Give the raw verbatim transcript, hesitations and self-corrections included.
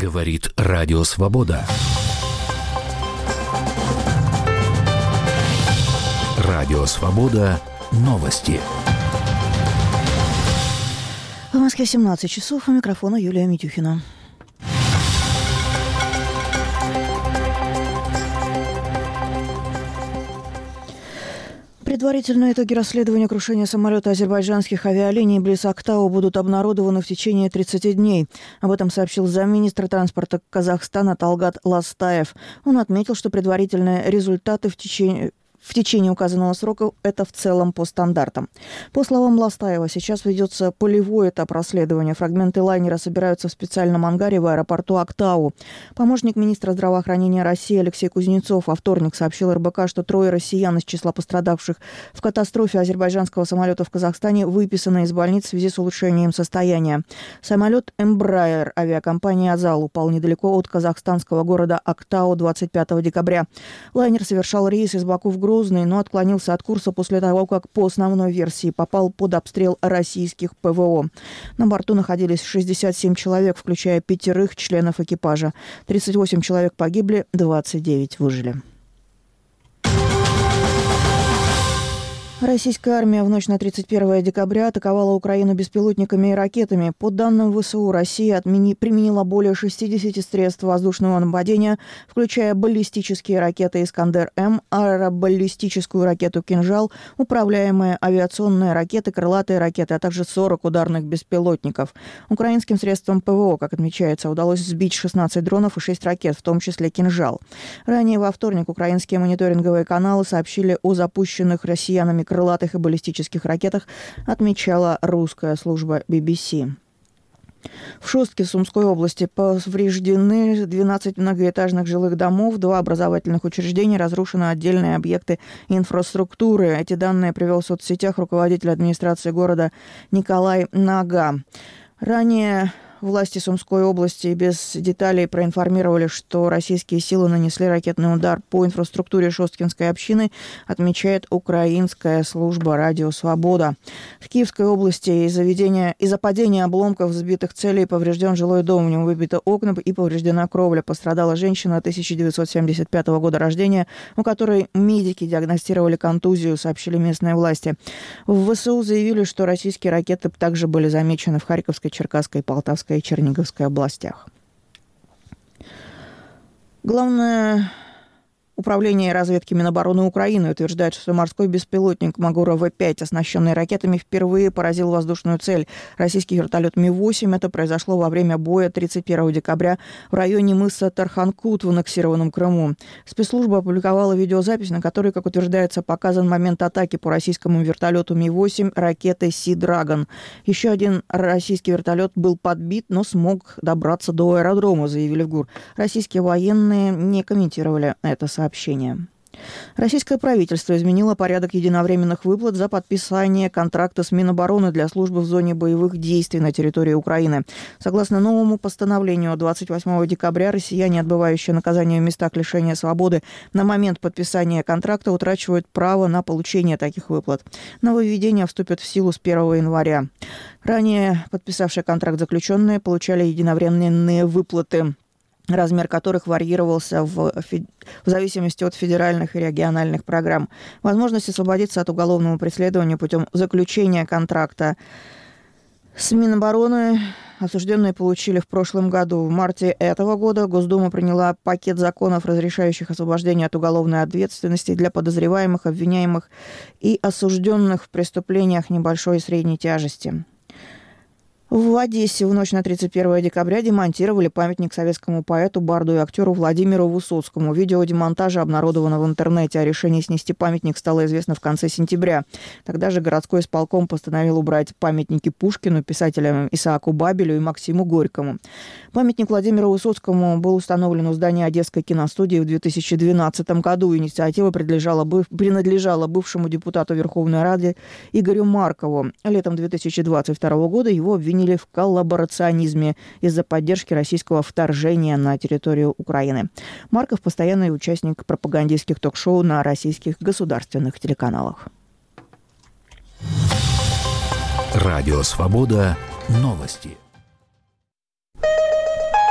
Говорит Радио Свобода. Радио Свобода. Новости. В Москве семнадцать часов. У микрофона Юлия Митюхина. Предварительные итоги расследования крушения самолета азербайджанских авиалиний близ Актау будут обнародованы в течение тридцати дней. Об этом сообщил замминистра транспорта Казахстана Талгат Ластаев. Он отметил, что предварительные результаты в течение... В течение указанного срока это в целом по стандартам. По словам Ластаева, сейчас ведется полевой этап расследования. Фрагменты лайнера собираются в специальном ангаре в аэропорту Актау. Помощник министра здравоохранения России Алексей Кузнецов во вторник сообщил эр бэ ка, что трое россиян из числа пострадавших в катастрофе азербайджанского самолета в Казахстане выписаны из больниц в связи с улучшением состояния. Самолет Embraer авиакомпании «Азал» упал недалеко от казахстанского города Актау двадцать пятого декабря. Лайнер совершал рейс из Баку в Грузию, но отклонился от курса после того, как по основной версии попал под обстрел российских пэ вэ о. На борту находились шестьдесят семь человек, включая пятерых членов экипажа. тридцать восемь человек погибли, двадцать девять выжили. Российская армия в ночь на тридцать первое декабря атаковала Украину беспилотниками и ракетами. По данным вэ эс у, Россия отмени... применила более шестидесяти средств воздушного нападения, включая баллистические ракеты «Искандер-М», аэробаллистическую ракету «Кинжал», управляемые авиационные ракеты, крылатые ракеты, а также сорок ударных беспилотников. Украинским средствам пэ вэ о, как отмечается, удалось сбить шестнадцать дронов и шесть ракет, в том числе «Кинжал». Ранее во вторник украинские мониторинговые каналы сообщили о запущенных россиянами крылатых и баллистических ракетах, отмечала русская служба би би си. В Шостке в Сумской области повреждены двенадцать многоэтажных жилых домов, два образовательных учреждения, разрушены отдельные объекты инфраструктуры. Эти данные привел в соцсетях руководитель администрации города Николай Нага. Ранее власти Сумской области без деталей проинформировали, что российские силы нанесли ракетный удар по инфраструктуре Шосткинской общины, отмечает украинская служба «Радио Свобода». В Киевской области из-за, ведения, из-за падения обломков сбитых целей поврежден жилой дом, в нем выбито окна и повреждена кровля. Пострадала женщина тысяча девятьсот семьдесят пятого года рождения, у которой медики диагностировали контузию, сообщили местные власти. В вэ эс у заявили, что российские ракеты также были замечены в Харьковской, Черкасской, Полтавской и Черниговской областях. Главное управление разведки Минобороны Украины утверждает, что морской беспилотник Магура вэ пять, оснащенный ракетами, впервые поразил воздушную цель. Российский вертолет Ми восемь. Это произошло во время боя тридцать первого декабря в районе мыса Тарханкут в аннексированном Крыму. Спецслужба опубликовала видеозапись, на которой, как утверждается, показан момент атаки по российскому вертолету Ми восемь ракетой Си Драгон. Еще один российский вертолет был подбит, но смог добраться до аэродрома, заявили в ГУР. Российские военные не комментировали это сообщение. Сообщение. Российское правительство изменило порядок единовременных выплат за подписание контракта с Минобороны для службы в зоне боевых действий на территории Украины. Согласно новому постановлению двадцать восьмого декабря, россияне, отбывающие наказание в местах лишения свободы, на момент подписания контракта утрачивают право на получение таких выплат. Нововведения вступят в силу с первого января. Ранее подписавшие контракт заключенные получали единовременные выплаты, размер которых варьировался в, в зависимости от федеральных и региональных программ. Возможность освободиться от уголовного преследования путем заключения контракта с Минобороны осужденные получили в прошлом году. В марте этого года Госдума приняла пакет законов, разрешающих освобождение от уголовной ответственности для подозреваемых, обвиняемых и осужденных в преступлениях небольшой и средней тяжести. В Одессе в ночь на тридцать первое декабря демонтировали памятник советскому поэту, барду и актеру Владимиру Высоцкому. Видео демонтажа обнародовано в интернете. О решении снести памятник стало известно в конце сентября. Тогда же городской исполком постановил убрать памятники Пушкину, писателям Исааку Бабелю и Максиму Горькому. Памятник Владимиру Высоцкому был установлен у здания Одесской киностудии в две тысячи двенадцатом году. Инициатива принадлежала, принадлежала бывшему депутату Верховной Рады Игорю Маркову. Летом две тысячи двадцать второго года его обвинили в коллаборационизме из-за поддержки российского вторжения на территорию Украины. Марков – постоянный участник пропагандистских ток-шоу на российских государственных телеканалах. Радио Свобода. Новости.